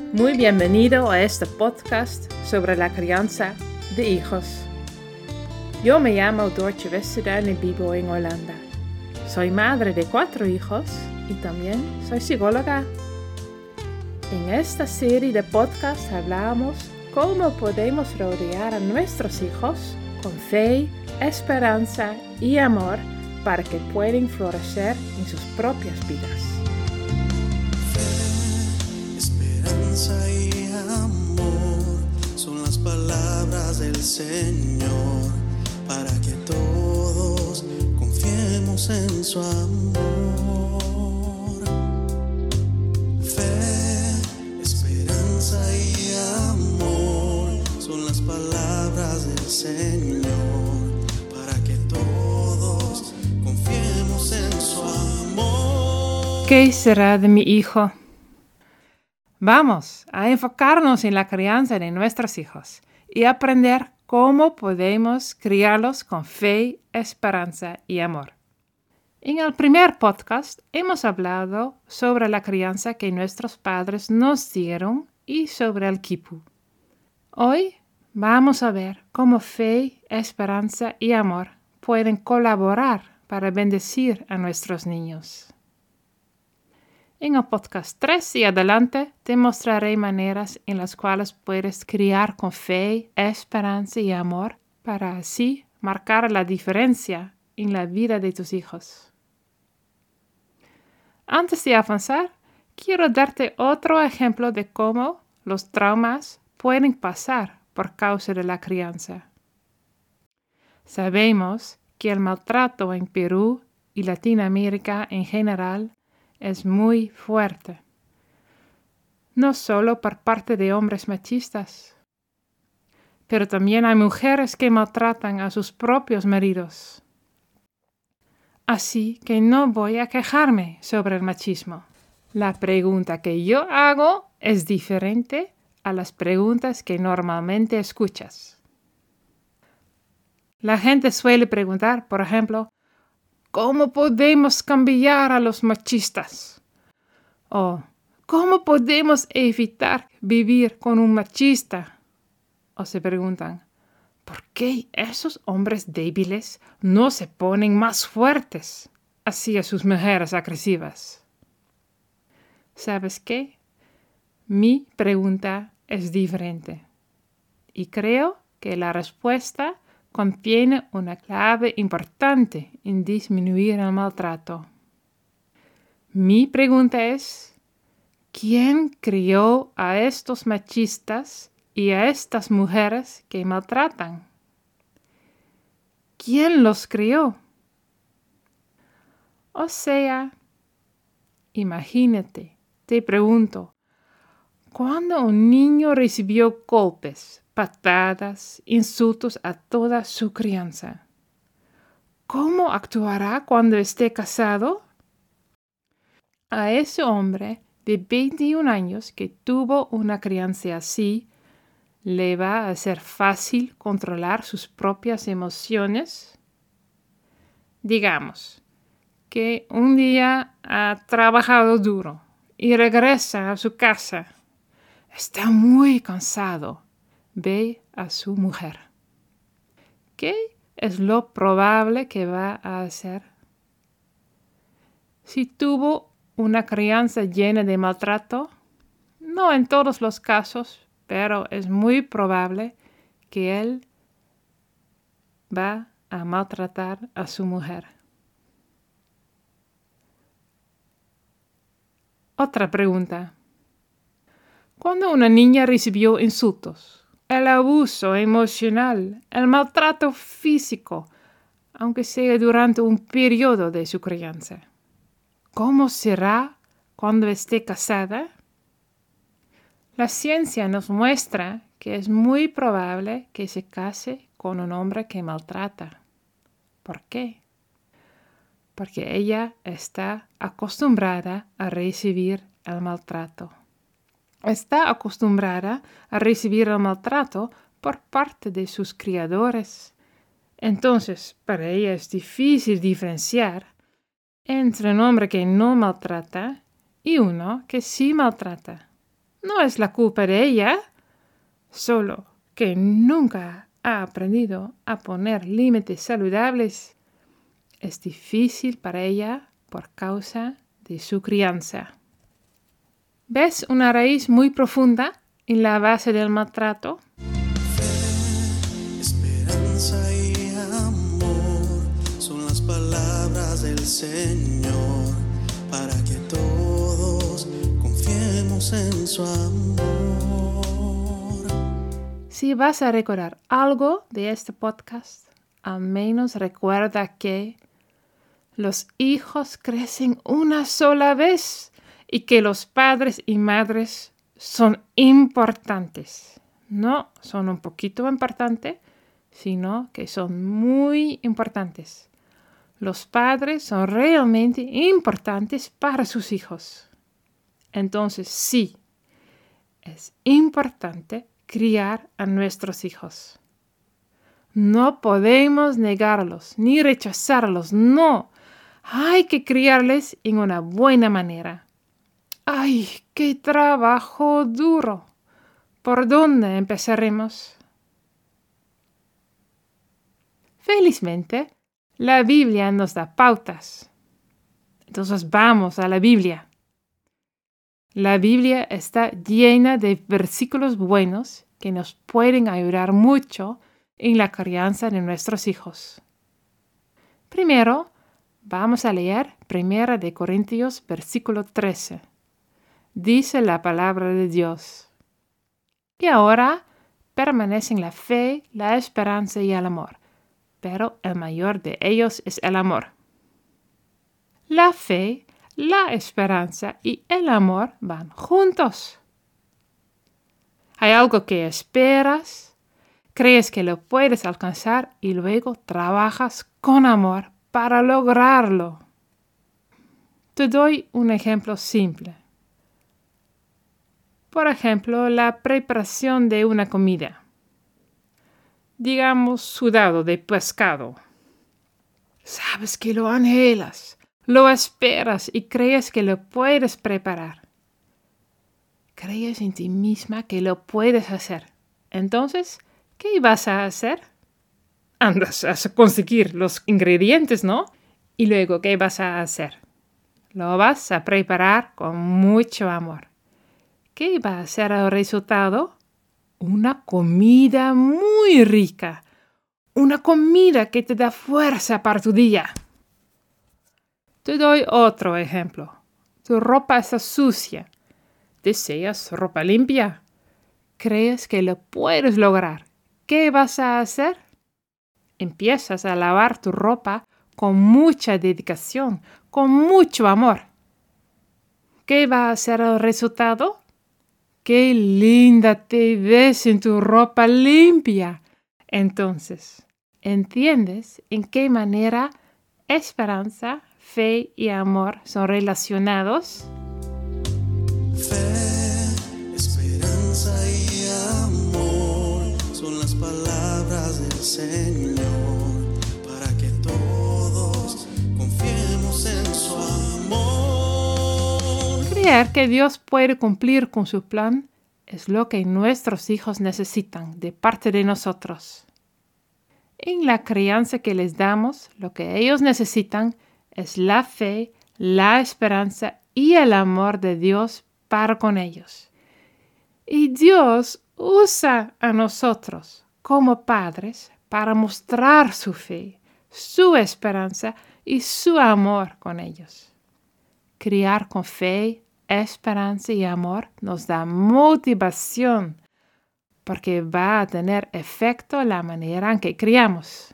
Muy bienvenido a este podcast sobre la crianza de hijos. Yo me llamo Doortje Westerdam y vivo en Holanda. Soy madre de 4 hijos y también soy psicóloga. En esta serie de podcasts hablamos cómo podemos rodear a nuestros hijos con fe, esperanza y amor para que puedan florecer en sus propias vidas. Esperanza y amor son las palabras del Señor para que todos confiemos en su amor. Fe, esperanza y amor son las palabras del Señor para que todos confiemos en su amor. ¿Qué será de mi hijo? Vamos a enfocarnos en la crianza de nuestros hijos y aprender cómo podemos criarlos con fe, esperanza y amor. En el primer podcast hemos hablado sobre la crianza que nuestros padres nos dieron y sobre el quipu. Hoy vamos a ver cómo fe, esperanza y amor pueden colaborar para bendecir a nuestros niños. En el podcast 3 y adelante te mostraré maneras en las cuales puedes criar con fe, esperanza y amor para así marcar la diferencia en la vida de tus hijos. Antes de avanzar, quiero darte otro ejemplo de cómo los traumas pueden pasar por causa de la crianza. Sabemos que el maltrato en Perú y Latinoamérica en general es muy fuerte, no solo por parte de hombres machistas, pero también hay mujeres que maltratan a sus propios maridos. Así que no voy a quejarme sobre el machismo. La pregunta que yo hago es diferente a las preguntas que normalmente escuchas. La gente suele preguntar, por ejemplo, ¿cómo podemos cambiar a los machistas? O ¿cómo podemos evitar vivir con un machista? O se preguntan, ¿por qué esos hombres débiles no se ponen más fuertes hacia sus mujeres agresivas? ¿Sabes qué? Mi pregunta es diferente. Y creo que la respuesta contiene una clave importante en disminuir el maltrato. Mi pregunta es, ¿quién crió a estos machistas y a estas mujeres que maltratan? ¿Quién los crió? O sea, imagínate, te pregunto, ¿cuándo un niño recibió golpes, patadas, insultos a toda su crianza? ¿Cómo actuará cuando esté casado? A ese hombre de 21 años que tuvo una crianza así, ¿le va a ser fácil controlar sus propias emociones? Digamos que un día ha trabajado duro y regresa a su casa. Está muy cansado. Ve a su mujer. ¿Qué es lo probable que va a hacer? Si tuvo una crianza llena de maltrato, no en todos los casos, pero es muy probable que él va a maltratar a su mujer. Otra pregunta. ¿Cuándo una niña recibió insultos, el abuso emocional, el maltrato físico, aunque sea durante un periodo de su crianza? ¿Cómo será cuando esté casada? La ciencia nos muestra que es muy probable que se case con un hombre que maltrata. ¿Por qué? Porque ella está acostumbrada a recibir el maltrato. Está acostumbrada a recibir el maltrato por parte de sus criadores. Entonces, para ella es difícil diferenciar entre un hombre que no maltrata y uno que sí maltrata. No es la culpa de ella, solo que nunca ha aprendido a poner límites saludables. Es difícil para ella por causa de su crianza. ¿Ves una raíz muy profunda en la base del maltrato? Fe, esperanza y amor son las palabras del Señor para que todos confiemos en su amor. Si vas a recordar algo de este podcast, al menos recuerda que los hijos crecen una sola vez y que los padres y madres son importantes. No son un poquito importantes, sino que son muy importantes. Los padres son realmente importantes para sus hijos. Entonces, sí, es importante criar a nuestros hijos. No podemos negarlos ni rechazarlos, no. Hay que criarles en una buena manera. ¡Ay, qué trabajo duro! ¿Por dónde empezaremos? Felizmente, la Biblia nos da pautas. Entonces vamos a la Biblia. La Biblia está llena de versículos buenos que nos pueden ayudar mucho en la crianza de nuestros hijos. Primero, vamos a leer 1 Corintios, versículo 13. Dice la palabra de Dios: y ahora permanecen la fe, la esperanza y el amor, pero el mayor de ellos es el amor. La fe, la esperanza y el amor van juntos. Hay algo que esperas, crees que lo puedes alcanzar y luego trabajas con amor para lograrlo. Te doy un ejemplo simple. Por ejemplo, la preparación de una comida. Digamos, sudado de pescado. Sabes que lo anhelas, lo esperas y crees que lo puedes preparar. Crees en ti misma que lo puedes hacer. Entonces, ¿qué vas a hacer? Andas a conseguir los ingredientes, ¿no? Y luego, ¿qué vas a hacer? Lo vas a preparar con mucho amor. ¿Qué va a ser el resultado? Una comida muy rica. Una comida que te da fuerza para tu día. Te doy otro ejemplo. Tu ropa está sucia. ¿Deseas ropa limpia? ¿Crees que lo puedes lograr? ¿Qué vas a hacer? Empiezas a lavar tu ropa con mucha dedicación, con mucho amor. ¿Qué va a ser el resultado? ¡Qué linda te ves en tu ropa limpia! Entonces, ¿entiendes en qué manera esperanza, fe y amor son relacionados? Fe, esperanza y amor son las palabras del Señor para que todos confiemos en su amor. Creer que Dios puede cumplir con su plan es lo que nuestros hijos necesitan de parte de nosotros. En la crianza que les damos, lo que ellos necesitan es la fe, la esperanza y el amor de Dios para con ellos. Y Dios usa a nosotros como padres para mostrar su fe, su esperanza y su amor con ellos. Criar con fe, esperanza y amor nos da motivación porque va a tener efecto la manera en que criamos.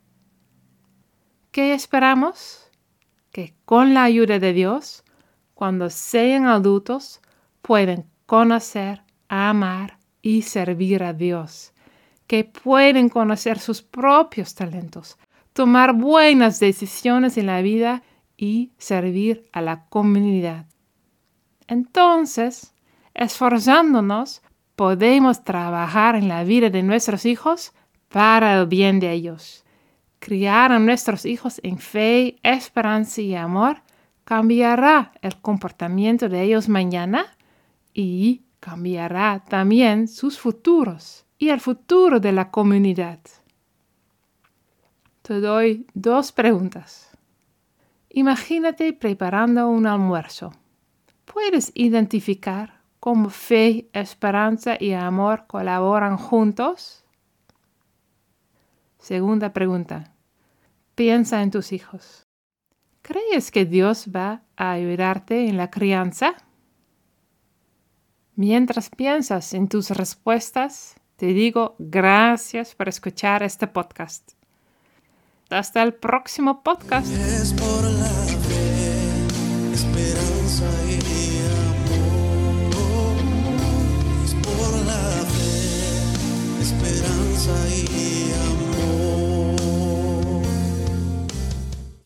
¿Qué esperamos? Que con la ayuda de Dios, cuando sean adultos, pueden conocer, amar y servir a Dios. Que pueden conocer sus propios talentos, tomar buenas decisiones en la vida y servir a la comunidad. Entonces, esforzándonos, podemos trabajar en la vida de nuestros hijos para el bien de ellos. Criar a nuestros hijos en fe, esperanza y amor cambiará el comportamiento de ellos mañana y cambiará también sus futuros y el futuro de la comunidad. Te doy 2 preguntas. Imagínate preparando un almuerzo. ¿Puedes identificar cómo fe, esperanza y amor colaboran juntos? Segunda pregunta. Piensa en tus hijos. ¿Crees que Dios va a ayudarte en la crianza? Mientras piensas en tus respuestas, te digo gracias por escuchar este podcast. Hasta el próximo podcast. Es por la